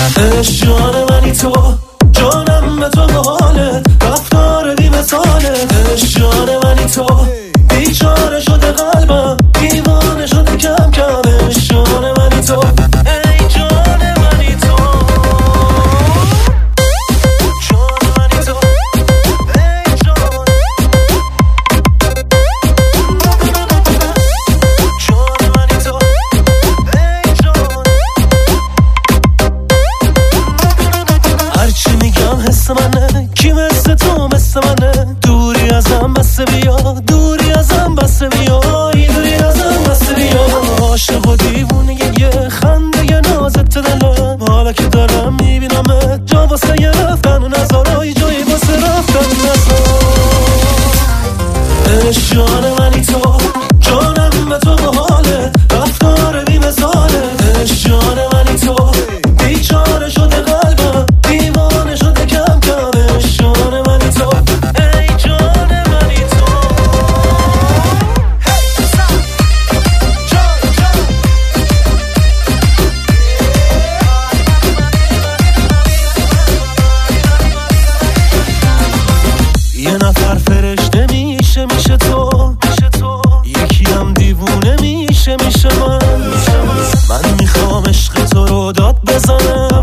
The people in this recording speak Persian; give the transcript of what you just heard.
جان منی تو، جانم به تو حالت، رفتار بی مثالت. جان منی تو، بیچاره شده قلبم، دیوانه شده کم کم. جان منی تو، ای جان منی تو، جان منی تو، ای جان، جان منی تو، ای جان. هرچی میگم حس منه، کی مثل تو مثل منه. دوری ازم بس بیا، دوری ازم بس بیا، دوری ازم بس بیا. عاشق و دیوونه یه خنده یه نازت دلم، حالا که دارم میبینم جا واسه یه رفتن و نظارای جایی واسه رفتن نظار. جان منی تو، جانم به تو حالت، رفتار بی مثالت. جان منی تو، بیچاره شده قلبم، دیوانه شده کم کم. جان منی تو، ای جان منی تو، جان جان. یه نفر فرشته میشه تو، یکی هم دیوونه میشه من میخوام عشق تو رو داد بزنم.